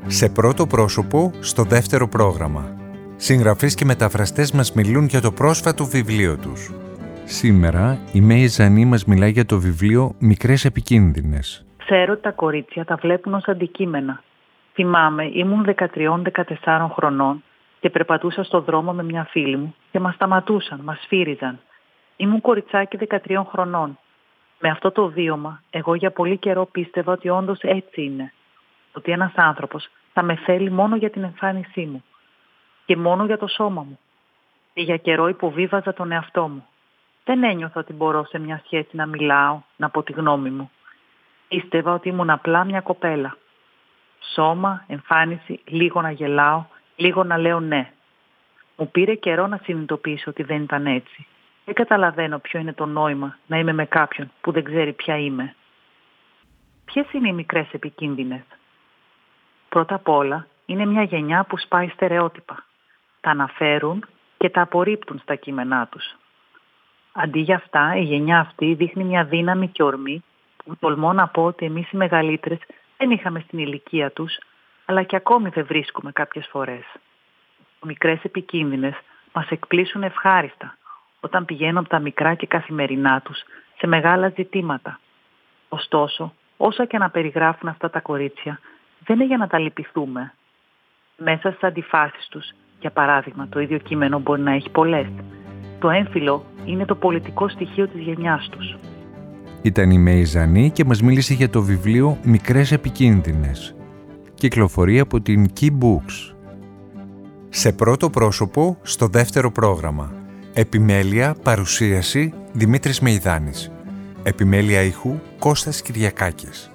Σε πρώτο πρόσωπο, στο δεύτερο πρόγραμμα. Συγγραφείς και μεταφραστές μας μιλούν για το πρόσφατο βιβλίο τους. Σήμερα η Μέη Ζανή μας μιλάει για το βιβλίο «Μικρές επικίνδυνες». Ξέρω ότι τα κορίτσια τα βλέπουν ως αντικείμενα. Θυμάμαι, ήμουν 13-14 χρονών και περπατούσα στο δρόμο με μια φίλη μου και μας σταματούσαν, μας σφύριζαν. Ήμουν κοριτσάκι 13 χρονών. Με αυτό το βίωμα, εγώ για πολύ καιρό πίστευα ότι όντως έτσι είναι. Ότι ένας άνθρωπος θα με θέλει μόνο για την εμφάνισή μου και μόνο για το σώμα μου. Και για καιρό υποβίβαζα τον εαυτό μου. Δεν ένιωθα ότι μπορώ σε μια σχέση να μιλάω, να πω τη γνώμη μου. Πίστευα ότι ήμουν απλά μια κοπέλα. Σώμα, εμφάνιση, λίγο να γελάω, λίγο να λέω ναι. Μου πήρε καιρό να συνειδητοποιήσω ότι δεν ήταν έτσι. Δεν καταλαβαίνω ποιο είναι το νόημα να είμαι με κάποιον που δεν ξέρει ποια είμαι. Ποιες είναι οι μικρές επικίνδυνες? Πρώτα απ' όλα, είναι μια γενιά που σπάει στερεότυπα. Τα αναφέρουν και τα απορρίπτουν στα κείμενά τους. Αντί για αυτά, η γενιά αυτή δείχνει μια δύναμη και ορμή που τολμώ να πω ότι εμείς οι μεγαλύτερες δεν είχαμε στην ηλικία τους, αλλά και ακόμη δεν βρίσκουμε κάποιες φορές. Οι μικρές επικίνδυνες μας εκπλήσουν ευχάριστα όταν πηγαίνουν από τα μικρά και καθημερινά τους σε μεγάλα ζητήματα. Ωστόσο, όσα και να περιγράφουν αυτά τα κορίτσια, δεν είναι για να τα λυπηθούμε. Μέσα στις αντιφάσεις τους, για παράδειγμα, το ίδιο κείμενο μπορεί να έχει πολλές. Το έμφυλο είναι το πολιτικό στοιχείο της γενιάς τους. Ήταν η Μέη Ζανή και μας μίλησε για το βιβλίο «Μικρές επικίνδυνες». Κυκλοφορεί από την Key Books. Σε πρώτο πρόσωπο, στο δεύτερο πρόγραμμα. Επιμέλεια, παρουσίαση, Δημήτρης Μεϊδάνης. Επιμέλεια ήχου, Κώστας Κυριακάκης.